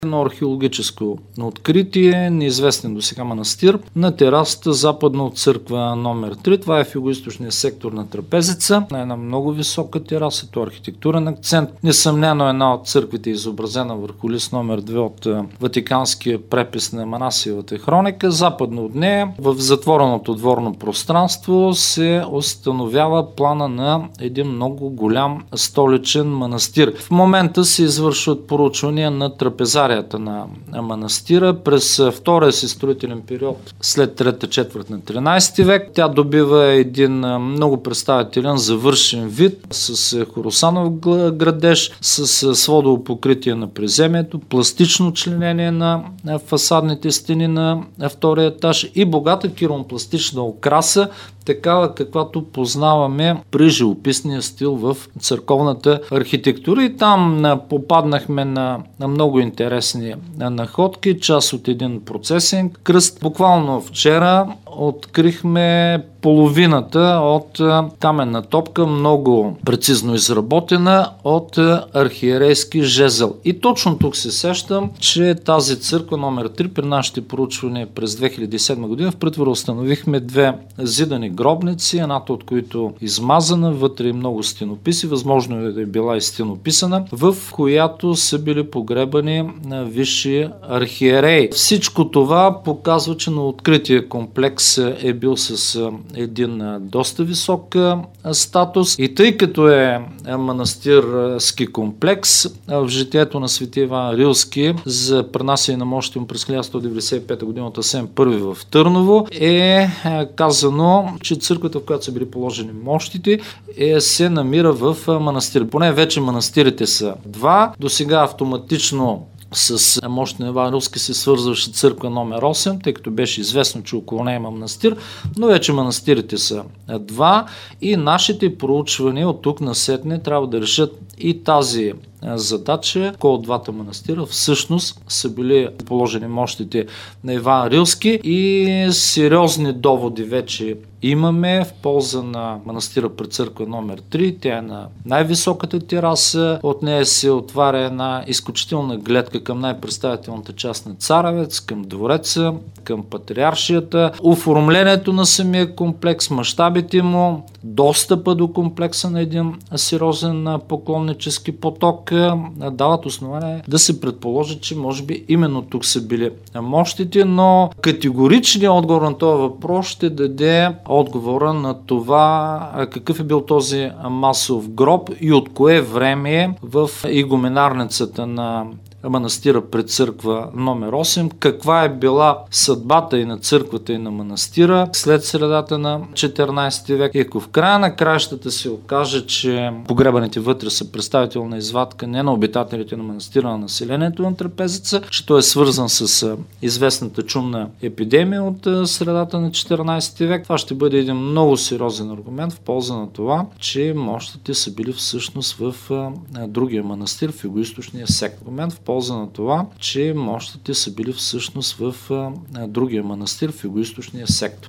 Едно археологическо откритие, неизвестен до сега манастир, на терасата западно от църква номер 3. Това е в югоизточния сектор на Трапезица. На една много висока тераса, то архитектурен акцент. Несъмнено една от църквите е изобразена върху лист номер 2 от Ватиканския препис на Манасиевата хроника. Западно от нея, в затвореното дворно пространство, се установява плана на един много голям столичен манастир. В момента се извършват проучвания на трапезарията на манастира през втория си строителен период след трета четвърт на 13 век. Тя добива един много представителен завършен вид с хоросанов градеж, с сводово покритие на приземието, пластично членение на фасадните стени на втория етаж и богата киромпластична украса, такава каквато познаваме при живописния стил в църковната архитектура. И там попаднахме на много интересни находки, част от един процесен кръст. Буквално вчера открихме половината от каменна топка, много прецизно изработена от архиерейски жезъл. И точно тук се сещам, че тази църква номер 3 при нашите проучвания през 2007 година в притвора установихме две зидани гробници, едната от които измазана, вътре и много стенописи, възможно е да е била и стенописана, в която са били погребани висши архиереи. Всичко това показва, че на открития комплекс е бил с един доста висок статус. И тъй като е манастирски комплекс, в житието на свети Иван Рилски за пренасяне на мощите му през 1195 година от Асен I в Търново е казано, че църквата, в която са били положени мощите, се намира в манастир. Поне вече манастирите са два. До сега автоматично с мощта на Иван Рилски се свързваше църква номер 8, тъй като беше известно, че около нея има манастир, но вече манастирите са два и нашите проучвания от тук насетне трябва да решат и тази задача, кой от двата манастира всъщност са били положени мощите на Иван Рилски, и сериозни доводи вече имаме в полза на манастира пред църква номер 3. Тя е на най-високата тераса, от нея се отваря една изключителна гледка към най-представителната част на Царевец, към двореца, към патриаршията. Оформлението на самия комплекс, мащабите му, достъпа до комплекса на един сериозен поклоннически поток дават основание да се предположи, че може би именно тук са били мощите, но категоричният отговор на този въпрос ще даде отговора на това какъв е бил този масов гроб и от кое време в игуменарницата на манастира пред църква номер 8, каква е била съдбата и на църквата и на манастира след средата на 14 век. И ако в края на краищата се окаже, че погребаните вътре са представителна извадка не на обитателите на манастира, на населението на Трапезица, че той е свързан с известната чумна епидемия от средата на 14 век, това ще бъде един много сериозен аргумент в полза на това, че мощите са били всъщност в другия манастир в югоизточния сектор. В полза на това, че мощите са били всъщност в другия манастир в югоизточния сектор.